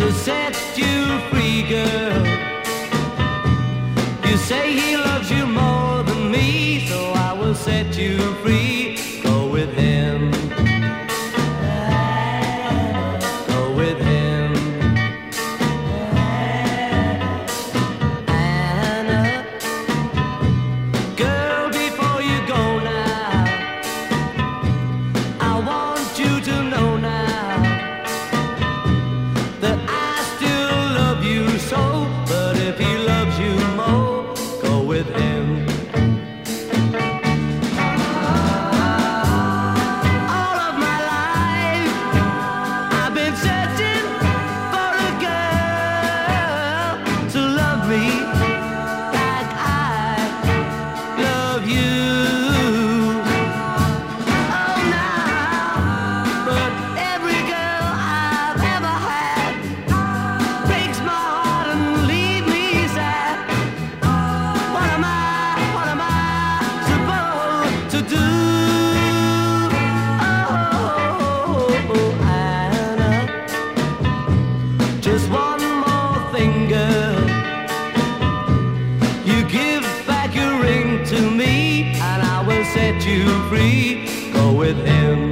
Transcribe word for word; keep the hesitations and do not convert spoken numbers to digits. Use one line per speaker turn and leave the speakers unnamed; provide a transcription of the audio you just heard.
to set you free, girl. You say he loves you more than me, so I will set you free. Go with him. Go with him. Anna, girl, before you go now, I want you to know now that I still love you so. But if he loves you more, go with him. All of my life I've been searching for a girl to love me like I love you. Oh, now, but every girl I've ever had breaks my heart and leave me sad. What am I, what am I supposed to do? Oh, Anna, just one more thing, girl. You give back your ring to me, and I will set you free. Go with him.